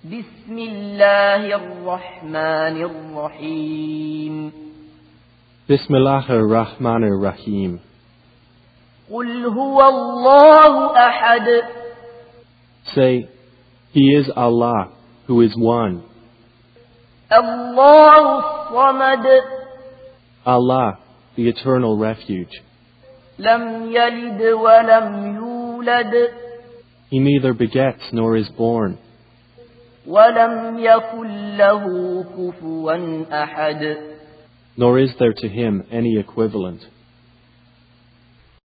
بسم الله الرحمن الرحيم بسم الله الرحمن الرحيم. قل هو الله أحد. Say, He is Allah, who is one. الله الصمد. Allah, the eternal refuge. لم يلد ولم يولد. He neither begets nor is born. ولم يكن له كفوا أحد. Nor is there to him any equivalent.